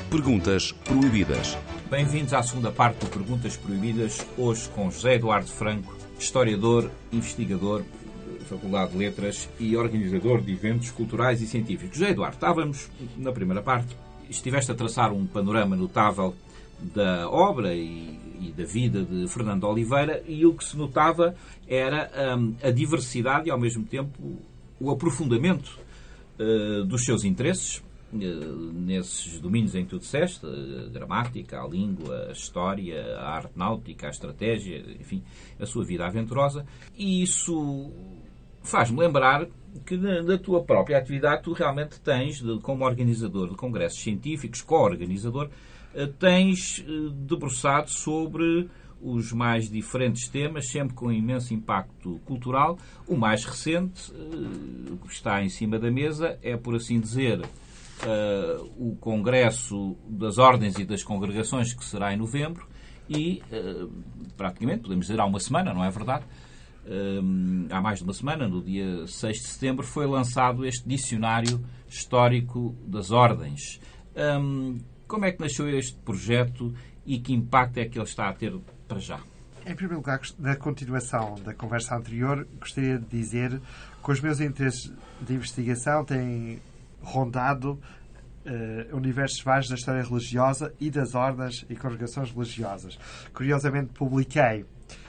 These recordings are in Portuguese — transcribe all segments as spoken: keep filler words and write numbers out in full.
Perguntas proibidas. Bem-vindos à segunda parte do Perguntas Proibidas, hoje com José Eduardo Franco, historiador, investigador da Faculdade de Letras e organizador de eventos culturais e científicos. José Eduardo, estávamos na primeira parte, estiveste a traçar um panorama notável da obra e, e da vida de Fernando Oliveira, e o que se notava era hum, a diversidade e, ao mesmo tempo, o aprofundamento uh, dos seus interesses, nesses domínios em que tu disseste, a gramática, a língua, a história, a arte náutica, a estratégia, enfim, a sua vida aventurosa. E isso faz-me lembrar que na tua própria atividade tu realmente tens, como organizador de congressos científicos, co-organizador, tens debruçado sobre os mais diferentes temas, sempre com imenso impacto cultural. O mais recente, que está em cima da mesa, é, por assim dizer, Uh, o Congresso das Ordens e das Congregações, que será em novembro, e uh, praticamente, podemos dizer, há uma semana, não é verdade? Uh, há mais de uma semana, no dia seis de setembro, foi lançado este Dicionário Histórico das Ordens. Um, como é que nasceu este projeto e que impacto é que ele está a ter para já? Em primeiro lugar, na continuação da conversa anterior, gostaria de dizer que os meus interesses de investigação têm rondado uh, universos vários da história religiosa e das ordens e congregações religiosas. Curiosamente, publiquei uh,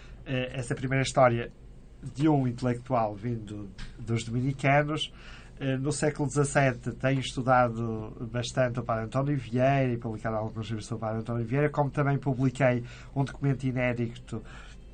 essa primeira história de um intelectual vindo dos dominicanos. Uh, no século dezassete tenho estudado bastante o Padre António Vieira e publicado alguns livros sobre o Padre António Vieira, como também publiquei um documento inédito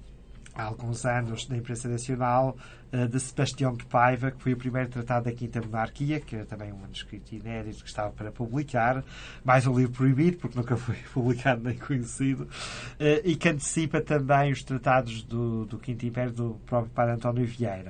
há alguns anos na imprensa nacional, de Sebastião de Paiva, que foi o primeiro tratado da Quinta Monarquia, que era também um manuscrito inédito que estava para publicar, mais um livro proibido, porque nunca foi publicado nem conhecido, e que antecipa também os tratados do, do Quinto Império do próprio Padre António Vieira.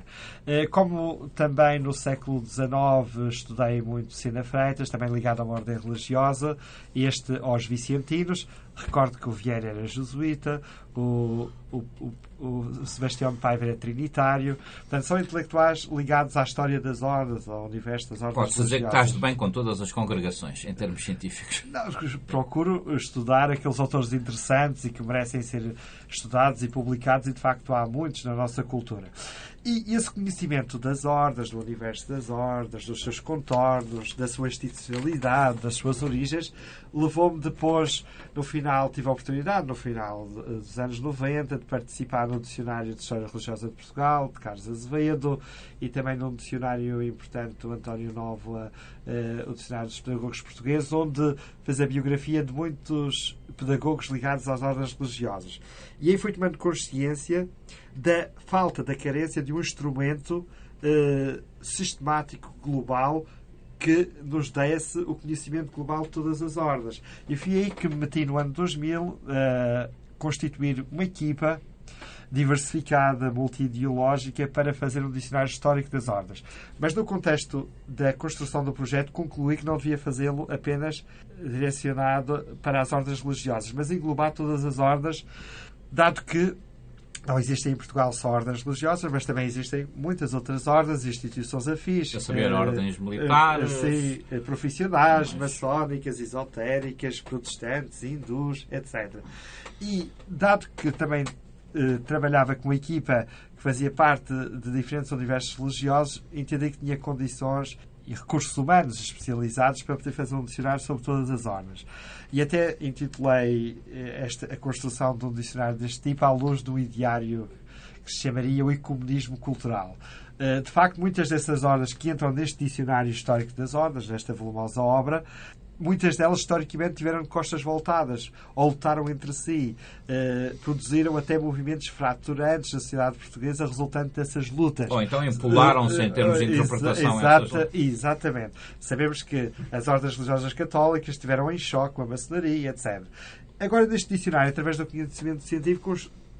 Como também no século dezenove estudei muito Sena Freitas, também ligado a uma ordem religiosa, este aos vicentinos. Recordo que o Vieira era jesuíta, o, o, o, o Sebastião de Paiva era trinitário. Portanto, são intelectuais ligados à história das ordens, ao universo das ordens. Podes dizer que estás de bem com todas as congregações, em termos científicos. Não, procuro estudar aqueles autores interessantes e que merecem ser estudados e publicados, e de facto há muitos na nossa cultura. E esse conhecimento das ordens, do universo das ordens, dos seus contornos, da sua institucionalidade, das suas origens, levou-me depois, no final, tive a oportunidade, no final dos anos noventa, de participar no Dicionário de História Religiosa de Portugal, de Carlos Azevedo, e também num dicionário importante do António Nóvoa, uh, o Dicionário dos Pedagogos Portugueses, onde fez a biografia de muitos pedagogos ligados às ordens religiosas. E aí foi tomando consciência da falta, da carência de um instrumento uh, sistemático, global, que nos desse o conhecimento global de todas as ordens. E foi aí que me meti no ano dois mil a uh, constituir uma equipa diversificada, multi-ideológica, para fazer um dicionário histórico das ordens. Mas no contexto da construção do projeto, concluí que não devia fazê-lo apenas direcionado para as ordens religiosas, mas englobar todas as ordens, dado que não existem em Portugal só ordens religiosas, mas também existem muitas outras ordens e instituições afins. A saber, uh, ordens militares, uh, sim, uh, profissionais, mas... maçónicas, esotéricas, protestantes, hindus, etcétera. E, dado que também uh, trabalhava com uma equipa que fazia parte de diferentes universos religiosos, entendi que tinha condições e recursos humanos especializados para poder fazer um dicionário sobre todas as ordens. E até intitulei esta, a construção de um dicionário deste tipo à luz do ideário que se chamaria o ecumenismo cultural. De facto, muitas dessas ordens que entram neste dicionário histórico das ordens, nesta volumosa obra, muitas delas, historicamente, tiveram costas voltadas ou lutaram entre si. Uh, produziram até movimentos fraturantes na sociedade portuguesa resultante dessas lutas. Ou então empolaram-se uh, em termos de interpretação. Exata, exatamente. Sabemos que as ordens religiosas católicas estiveram em choque com a maçonaria, etcétera. Agora, neste dicionário, através do conhecimento científico,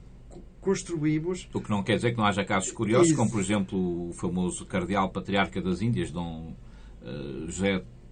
construímos... O que não quer dizer que não haja casos curiosos, Isso. como, por exemplo, o famoso cardeal patriarca das Índias, Dom uh, José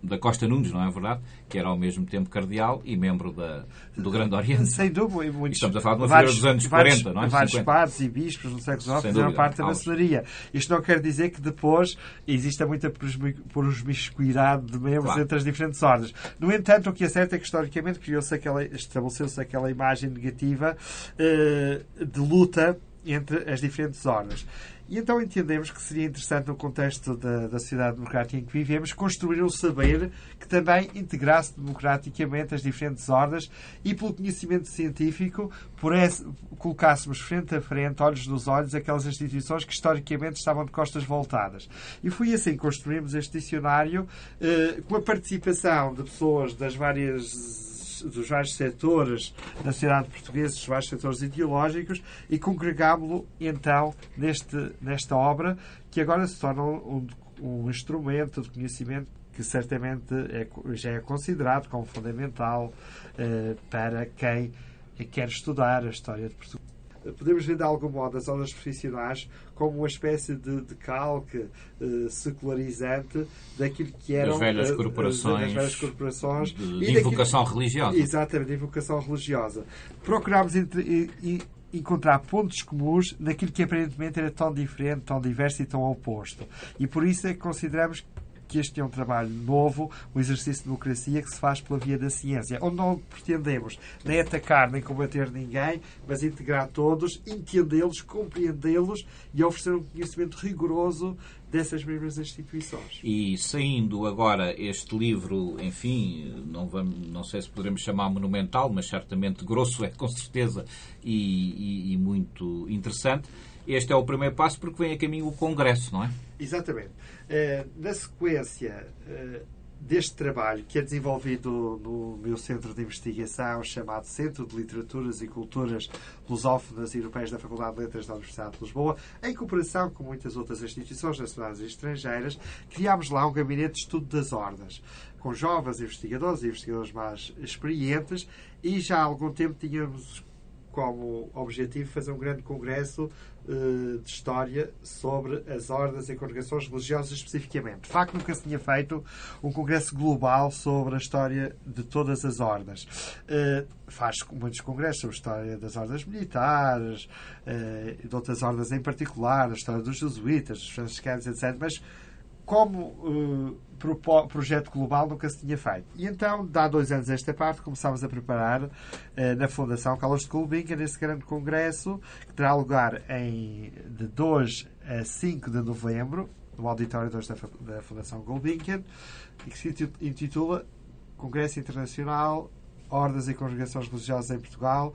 da Costa Nunes, não é verdade? Que era ao mesmo tempo cardeal e membro da, do Grande Oriente. Sem dúvida. Muitos, Estamos a falar de uma vários, figura dos anos vários, quarenta, não é? Vários cinquenta. padres e bispos no século dezenove Sem fizeram dúvida, parte da aulas. maçonaria. Isto não quer dizer que depois exista muita promiscuidade de membros Claro. entre as diferentes ordens. No entanto, o que é certo é que historicamente criou-se aquela, estabeleceu-se aquela imagem negativa eh, de luta entre as diferentes ordens. E então entendemos que seria interessante, no contexto da, da sociedade democrática em que vivemos, construir um saber que também integrasse democraticamente as diferentes ordens e, pelo conhecimento científico, pudesse, colocássemos frente a frente, olhos nos olhos, aquelas instituições que historicamente estavam de costas voltadas. E foi assim que construímos este dicionário, eh, com a participação de pessoas das várias dos vários setores da sociedade portuguesa, dos vários setores ideológicos, e congregámo-lo então neste, nesta obra, que agora se torna um, um instrumento de conhecimento que certamente é, já é considerado como fundamental eh, para quem quer estudar a história de Portugal. Podemos ver de algum modo as ordens profissionais como uma espécie de, de calque uh, secularizante daquilo que eram das velhas uh, corporações, das velhas corporações de, e de invocação daquilo, religiosa. Exatamente, de invocação religiosa. Procurámos entre, e, e, encontrar pontos comuns naquilo que aparentemente era tão diferente, tão diverso e tão oposto. E por isso é que consideramos que este é um trabalho novo, um exercício de democracia que se faz pela via da ciência, onde não pretendemos nem atacar nem combater ninguém, mas integrar todos, entendê-los, compreendê-los e oferecer um conhecimento rigoroso dessas mesmas instituições. E saindo agora este livro, enfim, não, vamos, não sei se poderemos chamar monumental, mas certamente grosso é, com certeza, e, e, e muito interessante. Este é o primeiro passo porque vem a caminho o Congresso, não é? Exatamente. Uh, na sequência uh, deste trabalho, que é desenvolvido no meu centro de investigação, chamado Centro de Literaturas e Culturas Lusófonas e Europeias da Faculdade de Letras da Universidade de Lisboa, em cooperação com muitas outras instituições nacionais e estrangeiras, criámos lá um gabinete de estudo das ordens, com jovens investigadores e investigadores mais experientes, e já há algum tempo tínhamos como objetivo fazer um grande congresso uh, de história sobre as ordens e congregações religiosas especificamente. De facto, nunca se tinha feito um congresso global sobre a história de todas as ordens. Uh, faz muitos congressos sobre a história das ordens militares, uh, e de outras ordens em particular, a história dos jesuítas, dos franciscanos, etcétera. Mas como uh, pro, projeto global nunca se tinha feito. E então, há dois anos esta parte, começámos a preparar uh, na Fundação Carlos de Gulbenkian esse grande congresso, que terá lugar em, de dois a cinco de novembro, no auditório dois da, da Fundação Gulbenkian, e que se intitula Congresso Internacional Ordens e Congregações Religiosas em Portugal,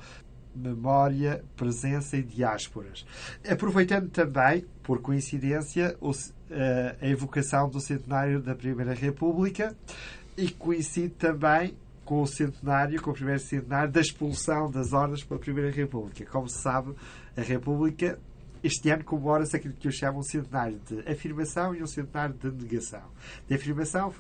Memória, Presença e Diásporas. Aproveitando também, por coincidência, o, a evocação do centenário da Primeira República, e coincide também com o centenário, com o primeiro centenário da expulsão das ordens pela Primeira República. Como se sabe, a República este ano comemora-se aquilo que eu chamo um centenário de afirmação e um centenário de negação. De afirmação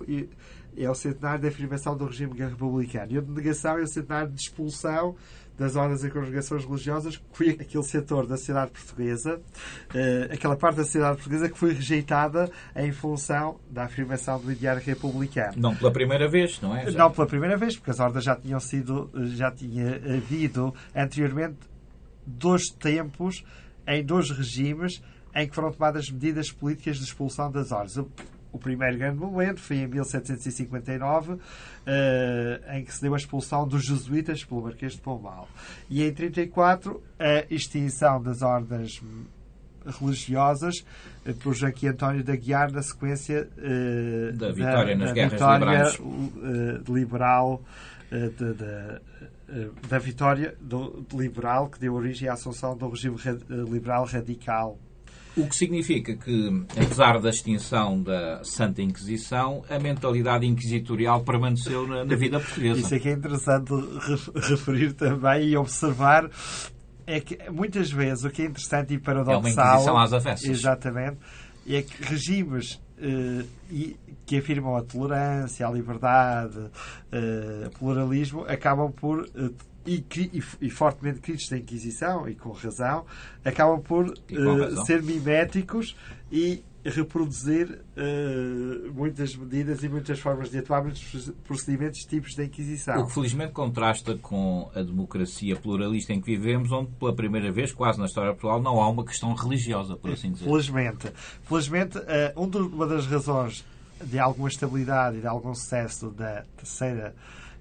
é o centenário de afirmação do regime republicano, e o de negação é o centenário de expulsão das ordens e congregações religiosas, que foi aquele setor da sociedade portuguesa, aquela parte da sociedade portuguesa que foi rejeitada em função da afirmação do ideário republicano. Não pela primeira vez, não é? Já. Não pela primeira vez, porque as ordens já tinham sido, já tinha havido anteriormente dois tempos, em dois regimes, em que foram tomadas medidas políticas de expulsão das ordens. O primeiro grande momento foi em mil setecentos e cinquenta e nove, uh, em que se deu a expulsão dos jesuítas pelo Marquês de Pombal. E em trinta e quatro, a extinção das ordens religiosas uh, por Joaquim António da Guiar, na sequência uh, da vitória da, nas da guerras vitória, liberais. Uh, liberal, uh, de, de, uh, da vitória do, liberal que deu origem à assunção do regime liberal radical. O que significa que, apesar da extinção da Santa Inquisição, a mentalidade inquisitorial permaneceu na, na vida portuguesa. Isso é que é interessante referir também e observar. É que muitas vezes o que é interessante e paradoxal... É uma Inquisição às avessas. Exatamente. É que regimes eh, que afirmam a tolerância, a liberdade, eh, o pluralismo, acabam por... Eh, E, e, e fortemente críticos da Inquisição, e com razão, acabam por com razão. Uh, ser miméticos e reproduzir uh, muitas medidas e muitas formas de atuar, muitos procedimentos, tipos de Inquisição. O que felizmente contrasta com a democracia pluralista em que vivemos, onde pela primeira vez, quase na história de Portugal, não há uma questão religiosa, por assim dizer. Felizmente. Felizmente, uh, um do, uma das razões de alguma estabilidade e de algum sucesso da terceira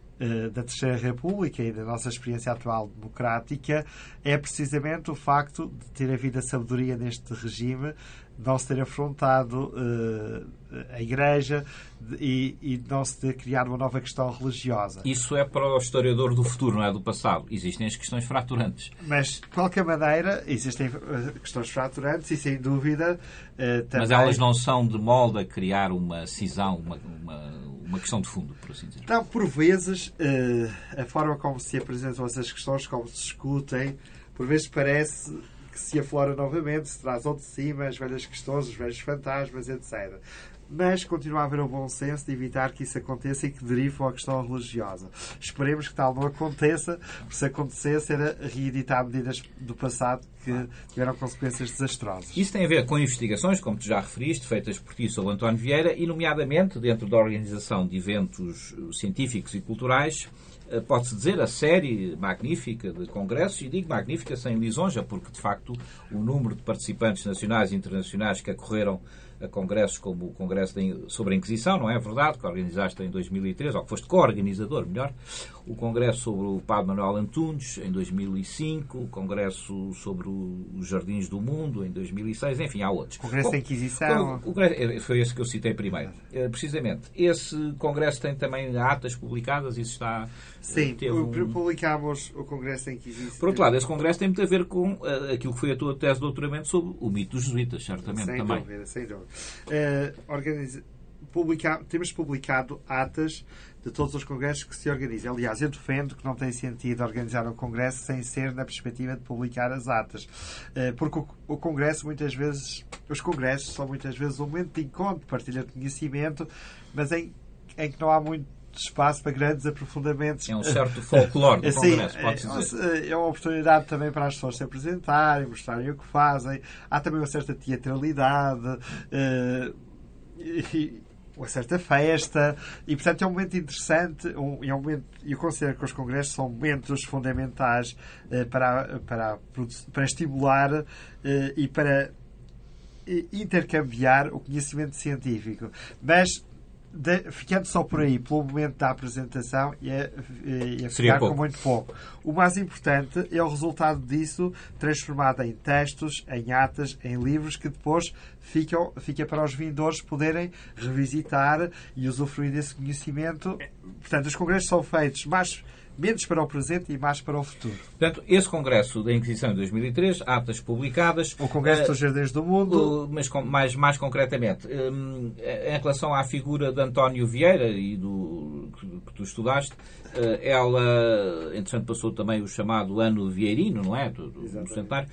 da Terceira República e da nossa experiência atual democrática é precisamente o facto de ter havido a sabedoria neste regime, de não se ter afrontado uh, a Igreja de, e, e de não se ter criado uma nova questão religiosa. Isso é para o historiador do futuro, não é do passado. Existem as questões fraturantes. Mas, de qualquer maneira, existem questões fraturantes e, sem dúvida, uh, também... Mas elas não são de molde a criar uma cisão, uma, uma, uma questão de fundo, por assim dizer. Então, por vezes, uh, a forma como se apresentam essas questões, como se discutem, por vezes parece que se aflora novamente, se traz ao de cima as velhas questões, os velhos fantasmas, etcétera. Mas continua a haver o bom senso de evitar que isso aconteça e que derive a questão religiosa. Esperemos que tal não aconteça, porque se acontecesse era reeditar medidas do passado que tiveram consequências desastrosas. Isso tem a ver com investigações, como tu já referiste, feitas por ti sobre António Vieira, e nomeadamente dentro da organização de eventos científicos e culturais. Pode-se dizer a série magnífica de congressos, e digo magnífica sem lisonja, porque de facto o número de participantes nacionais e internacionais que acorreram a congressos como o Congresso sobre a Inquisição, não é verdade, que organizaste em dois mil e três, ou que foste co-organizador, melhor, o Congresso sobre o Padre Manuel Antunes, em dois mil e cinco, o Congresso sobre os Jardins do Mundo, em dois mil e seis, enfim, há outros. Congresso da Inquisição. O, o, foi esse que eu citei primeiro. Precisamente. Esse Congresso tem também atas publicadas, isso está... Sim, um... publicámos o Congresso da Inquisição. Por outro lado, esse Congresso tem muito a ver com uh, aquilo que foi a tua tese de doutoramento sobre o mito dos jesuítas, certamente, sem também. Dúvida, sem dúvida. Uh, organiza... Publica... Temos publicado atas de todos os congressos que se organizam. Aliás, eu defendo que não tem sentido organizar um congresso sem ser na perspectiva de publicar as atas. Uh, porque o, o congresso, muitas vezes, os congressos são muitas vezes um momento de encontro, de partilha de conhecimento, mas em, em que não há muito espaço para grandes aprofundamentos. É um certo folclore do assim, Congresso, pode-se dizer. É uma oportunidade também para as pessoas se apresentarem, mostrarem o que fazem. Há também uma certa teatralidade uh, e uma certa festa. E, portanto, é um momento interessante. Um, é um momento, eu considero que os congressos são momentos fundamentais uh, para, para, para estimular uh, e para intercambiar o conhecimento científico. Mas De, ficando só por aí, pelo momento da apresentação, ia, ia ficar com muito pouco. O mais importante é o resultado disso transformado em textos, em atas, em livros que depois ficam, fica para os vindores poderem revisitar e usufruir desse conhecimento. Portanto, os congressos são feitos mais menos para o presente e mais para o futuro. Portanto, esse Congresso da Inquisição de dois mil e três, atas publicadas... O Congresso uh, dos Jardins do Mundo... Uh, mas com, mais, mais concretamente, um, em relação à figura de António Vieira e do que, que tu estudaste, uh, ela, entretanto, passou também o chamado Ano Vieirino, não é? Do, do, do centenário.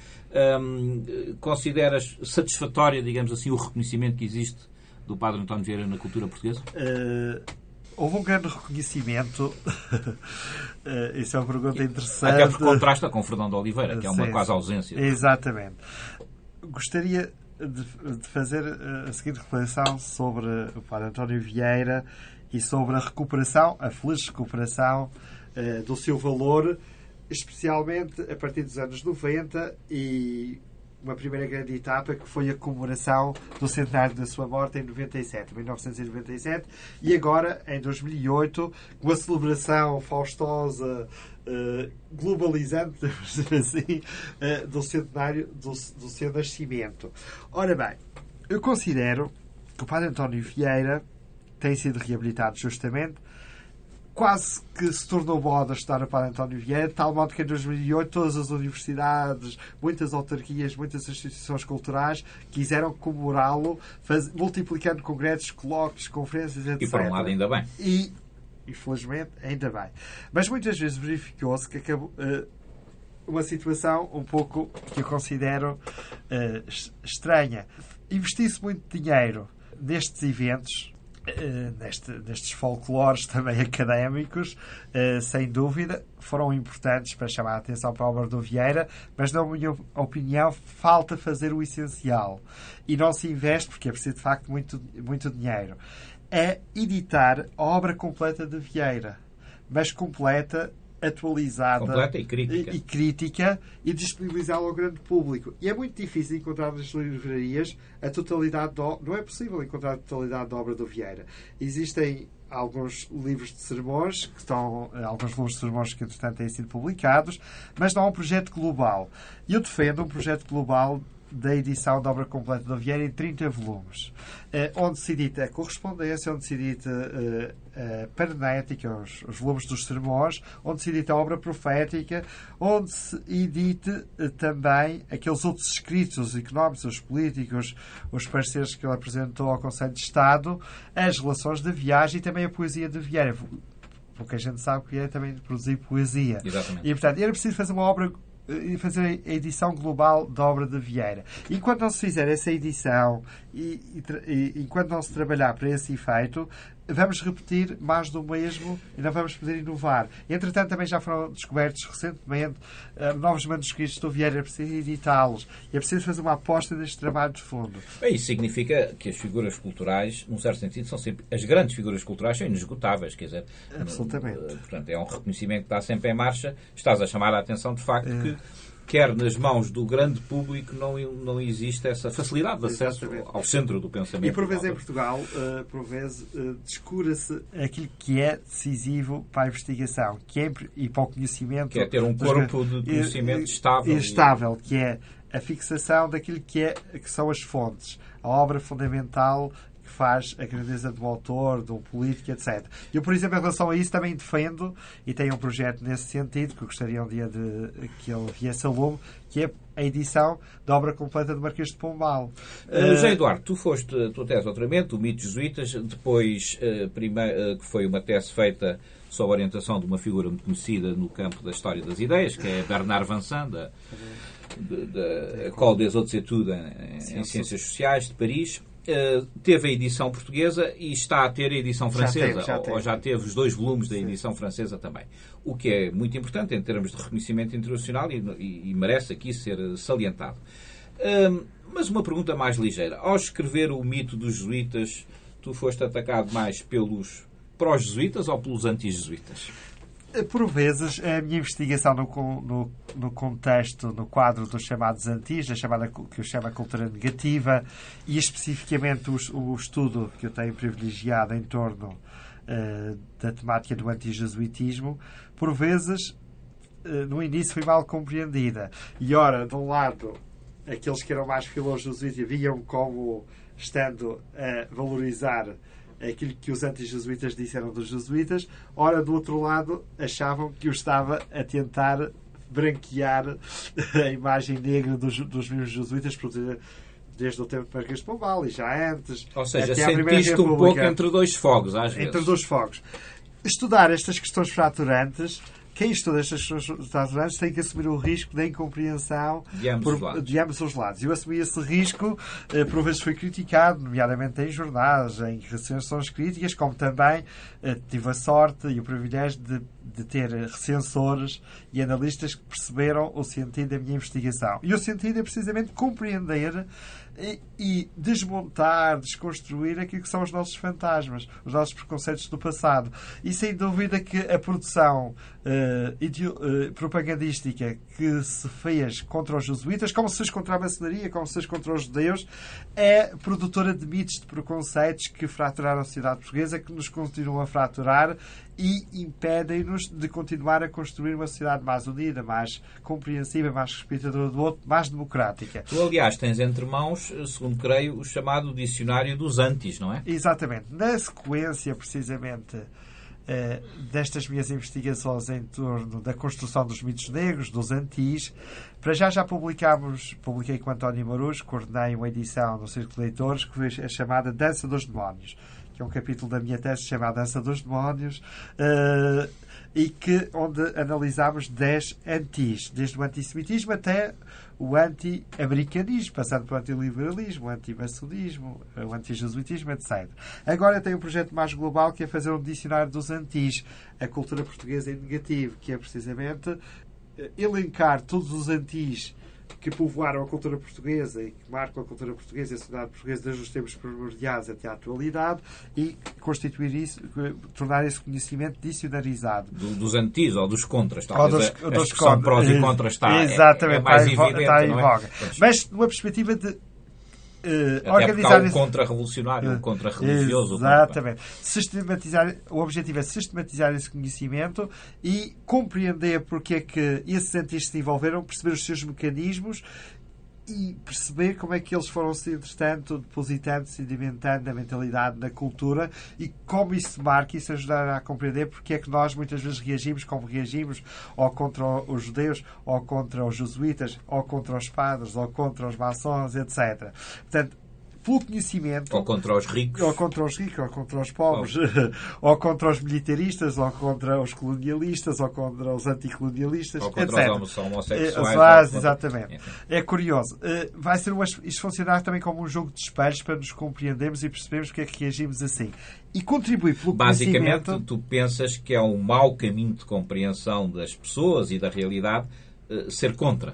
Um, consideras satisfatório, digamos assim, o reconhecimento que existe do Padre António Vieira na cultura portuguesa? Uh... Houve um grande reconhecimento. Isso é uma pergunta interessante. Até por contrasta com Fernando de Oliveira, que é uma sim, quase ausência. Exatamente. Gostaria de fazer a seguinte reflexão sobre o Padre António Vieira e sobre a recuperação, a feliz recuperação do seu valor, especialmente a partir dos anos noventa e uma primeira grande etapa que foi a comemoração do centenário da sua morte em noventa e sete, mil novecentos e noventa e sete, e agora, em dois mil e oito, com a celebração faustosa, uh, globalizante, vamos dizer assim, uh, do centenário do, do seu nascimento. Ora bem, eu considero que o Padre António Vieira tem sido reabilitado justamente, quase que se tornou moda estudar o Padre António Vieira, de tal modo que em dois mil e oito todas as universidades, muitas autarquias, muitas instituições culturais quiseram comemorá-lo, faz, multiplicando congressos, colóquios, conferências, etcétera. E por um lado ainda bem. E, infelizmente, ainda bem. Mas muitas vezes verificou-se que acabou, uh, uma situação um pouco que eu considero uh, estranha. Investir-se muito dinheiro nestes eventos, neste, nestes folclores também académicos, sem dúvida, foram importantes para chamar a atenção para a obra do Vieira, mas, na minha opinião, falta fazer o essencial. E não se investe, porque é preciso, de facto, muito, muito dinheiro. É editar a obra completa de Vieira, mas completa, atualizada completa e crítica. e, e, crítica, e disponibilizá-la ao grande público. E é muito difícil encontrar nas livrarias a totalidade do, não é possível encontrar a totalidade da obra do Vieira. Existem alguns livros de sermões que estão, alguns volumes de sermões que entretanto têm sido publicados, mas não há um projeto global. E eu defendo um projeto global da edição da obra completa do Vieira em trinta volumes, eh, onde se edita a correspondência, onde se edita eh, a paranética, os, os volumes dos sermões, onde se edita a obra profética, onde se edite eh, também aqueles outros escritos, os económicos, os políticos, os pareceres que ele apresentou ao Conselho de Estado, as relações de viagem e também a poesia de Vieira. Porque a gente sabe que Vieira também produzir poesia. Exatamente. E, portanto, era preciso fazer uma obra e fazer a edição global da obra de Vieira. Enquanto não se fizer essa edição e, e, e enquanto não se trabalhar para esse efeito, vamos repetir mais do mesmo e não vamos poder inovar. Entretanto, também já foram descobertos recentemente uh, novos manuscritos do Vieira. É preciso editá-los. E é preciso fazer uma aposta neste trabalho de fundo. Bem, isso significa que as figuras culturais, num certo sentido, são sempre... As grandes figuras culturais são inesgotáveis, quer dizer... Absolutamente. Uh, portanto, é um reconhecimento que está sempre em marcha. Estás a chamar a atenção, de facto, é. que quer nas mãos do grande público não, não existe essa facilidade de acesso Exatamente. Ao centro do pensamento. E por vezes em Portugal, uh, por vezes, uh, descura-se aquilo que é decisivo para a investigação, que é, e para o conhecimento... Que é ter um corpo de conhecimento uh, estável. Estável, e... que é a fixação daquilo que, é, que são as fontes, a obra fundamental que faz a grandeza do autor, do político, etcétera. Eu, por exemplo, em relação a isso, também defendo, e tenho um projeto nesse sentido, que eu gostaria um dia de que ele viesse a lume, que é a edição da obra completa do Marquês de Pombal. Uh, José Eduardo, tu foste a tua tese doutoramento, o Mito Jesuítas, depois, uh, primeiro, uh, que foi uma tese feita sob a orientação de uma figura muito conhecida no campo da história das ideias, que é Bernard Vincent, da, da École des Hautes Études em, em Ciências Sociais de Paris. Uh, teve a edição portuguesa e está a ter a edição francesa, já teve, já teve. ou já teve os dois volumes da edição Sim. francesa também. O que é muito importante em termos de reconhecimento internacional e, e, e merece aqui ser salientado. Uh, mas uma pergunta mais ligeira. Ao escrever o Mito dos Jesuítas, tu foste atacado mais pelos pró-jesuítas ou pelos anti-jesuítas? Por vezes, a minha investigação no, no, no contexto, no quadro dos chamados antis, da chamada, que eu chamo a cultura negativa, e especificamente o, o estudo que eu tenho privilegiado em torno uh, da temática do anti-jesuitismo, por vezes, uh, no início foi mal compreendida. E, ora, de um lado, aqueles que eram mais filó-jesuítas viam como estando a valorizar aquilo que os anti-jesuítas disseram dos jesuítas, ora, do outro lado, achavam que eu estava a tentar branquear a imagem negra dos, dos mesmos jesuítas, desde o tempo de Marquês de Pombal e já antes. Ou seja, sentiste um pouco entre dois fogos, às vezes. Entre dois fogos. Estudar estas questões fraturantes, quem estuda estas questões fraturantes tem que assumir o risco da incompreensão de ambos, por, os, lados. de ambos os lados. Eu assumi esse risco, eh, por vezes fui criticado, nomeadamente em jornais, em recensões críticas, como também eh, tive a sorte e o privilégio de, de ter recensores e analistas que perceberam o sentido da minha investigação. E o sentido é precisamente compreender e, e desmontar, desconstruir aquilo que são os nossos fantasmas, os nossos preconceitos do passado. E sem dúvida que a produção uh, ideo, uh, propagandística que se fez contra os jesuítas, como se fez contra a maçonaria, como se fez contra os judeus, é produtora de mitos, de preconceitos que fraturaram a sociedade portuguesa, que nos continuam a fraturar e impedem-nos de continuar a construir uma sociedade mais unida, mais compreensiva, mais respeitadora do outro, mais democrática. Tu, aliás, tens entre mãos, segundo creio, o chamado Dicionário dos Antis, não é? Exatamente. Na sequência, precisamente, eh, destas minhas investigações em torno da construção dos mitos negros, dos antis, para já já publicámos, publiquei com António Marujo, coordenei uma edição no Círculo de Leitores, que foi a chamada Dança dos Demónios, que é um capítulo da minha tese chamado Dança dos Demónios, uh, e que, onde analisámos dez antis, desde o antissemitismo até o anti-americanismo, passando pelo antiliberalismo, o anti-maçonismo, o anti-jesuitismo, etcétera. Agora tem um projeto mais global que é fazer um dicionário dos antis, a cultura portuguesa em negativo, que é precisamente elencar todos os antis que povoaram a cultura portuguesa e que marcam a cultura portuguesa e a sociedade portuguesa desde os tempos primordiais até à atualidade e constituir isso, tornar esse conhecimento dicionarizado. Do, dos antis ou dos contras. Talvez ou dos, a, a dos expressão contra. prós e contras está, Exatamente, é, é mais está evidente, está em não é? voga. Pois. Mas numa perspectiva de Uh, Até organizar o esse... contra-revolucionário, o contra-religioso. Exatamente. Sistematizar, o objetivo é sistematizar esse conhecimento e compreender porque é que esses antis se desenvolveram, perceber os seus mecanismos e perceber como é que eles foram se, entretanto, depositando, sedimentando na mentalidade, na cultura e como isso se marca e isso ajudar a compreender porque é que nós muitas vezes reagimos como reagimos ou contra os judeus, ou contra os jesuítas, ou contra os padres, ou contra os maçons, etcétera. Portanto, pelo conhecimento... Ou contra os ricos. Ou contra os ricos, ou contra os pobres. Ou, ou contra os militaristas, ou contra os colonialistas, ou contra os anticolonialistas, ou contra etcétera. Os homossexuais. Exato, exatamente. É curioso. Vai ser uma, isto funcionar também como um jogo de espelhos para nos compreendermos e percebermos porque é que reagimos assim. E contribuir pelo Basicamente, conhecimento... tu pensas que é um mau caminho de compreensão das pessoas e da realidade uh, ser contra.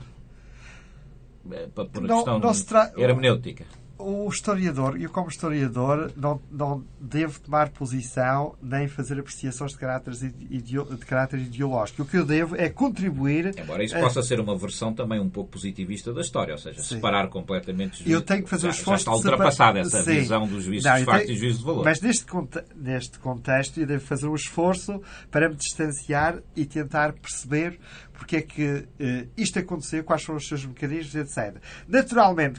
Por uma não, questão não se tra... hermenêutica. O historiador, eu como historiador, não, não devo tomar posição nem fazer apreciações de caráter, ideo, de caráter ideológico. O que eu devo é contribuir... Embora isso a... possa ser uma versão também um pouco positivista da história, ou seja, Sim. separar completamente os juízos. Eu tenho que fazer já, o esforço já está ultrapassada separ... essa Sim. visão dos juízos não, de facto tenho... e juízos de valor. Mas neste, conte... neste contexto eu devo fazer um esforço para me distanciar e tentar perceber porque é que uh, isto aconteceu, quais foram os seus mecanismos, etcétera. Naturalmente,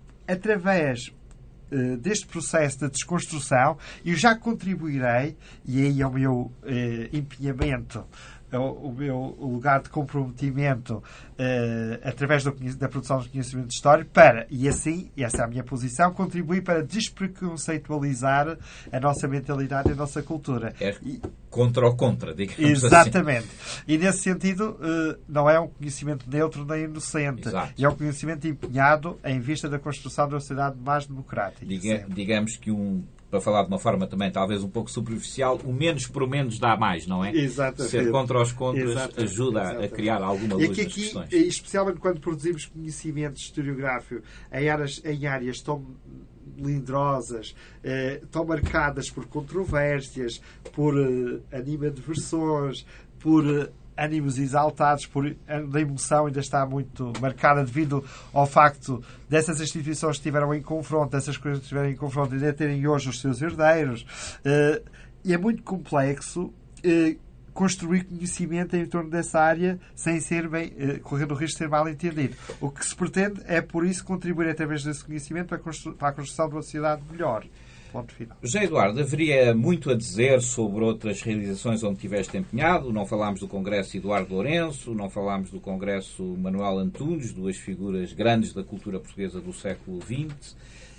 através uh, deste processo de desconstrução, eu já contribuirei, e aí é o meu uh, empenhamento, o, o meu lugar de comprometimento uh, através do, da produção de conhecimento histórico para, e assim, e essa é a minha posição, contribuir para despreconceitualizar a nossa mentalidade e a nossa cultura. É contra ou contra, digamos Exatamente. assim. E nesse sentido, uh, não é um conhecimento neutro nem inocente. Exato. É um conhecimento empenhado em vista da construção de uma sociedade mais democrática. Diga, digamos que um... para falar de uma forma também talvez um pouco superficial, o menos por menos dá mais, não é? Exatamente. Ser contra os contras Exatamente. ajuda Exatamente. a criar alguma luz e que nas aqui, questões. especialmente quando produzimos conhecimento historiográfico em áreas, em áreas tão melindrosas, eh, tão marcadas por controvérsias, por eh, animadversões, por eh, ânimos exaltados, por a emoção ainda está muito marcada devido ao facto dessas instituições que estiveram em confronto, dessas coisas que estiveram em confronto e ainda terem hoje os seus herdeiros. Uh, e é muito complexo uh, construir conhecimento em torno dessa área sem ser bem, uh, correndo o risco de ser mal entendido. O que se pretende é, por isso, contribuir através desse conhecimento para a, constru- para a construção de uma sociedade melhor. Ponto final. José Eduardo, haveria muito a dizer sobre outras realizações onde tiveste empenhado. Não falámos do Congresso Eduardo Lourenço, não falámos do Congresso Manuel Antunes, duas figuras grandes da cultura portuguesa do século vinte.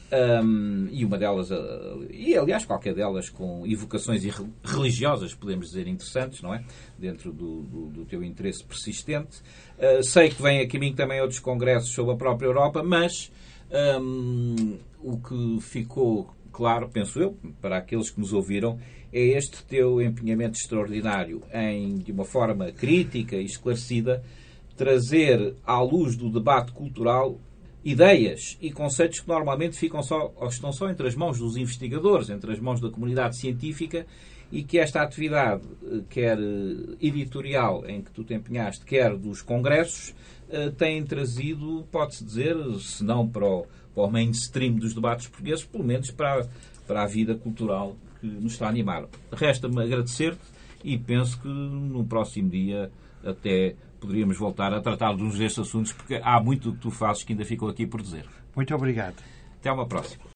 Um, e uma delas, e aliás qualquer delas com evocações religiosas, podemos dizer, interessantes, não é? Dentro do, do, do teu interesse persistente. Uh, sei que vem a caminho também outros congressos sobre a própria Europa, mas um, o que ficou claro, penso eu, para aqueles que nos ouviram, é este teu empenhamento extraordinário em, de uma forma crítica e esclarecida, trazer à luz do debate cultural ideias e conceitos que normalmente ficam só, ou estão só entre as mãos dos investigadores, entre as mãos da comunidade científica, e que esta atividade, quer editorial em que tu te empenhaste, quer dos congressos, tem trazido, pode-se dizer, se não para o, para o mainstream dos debates portugueses, pelo menos para, para a vida cultural que nos está a animar. Resta-me agradecer-te e penso que no próximo dia até poderíamos voltar a tratar de uns destes assuntos, porque há muito do que tu fazes que ainda ficou aqui por dizer. Muito obrigado. Até uma próxima.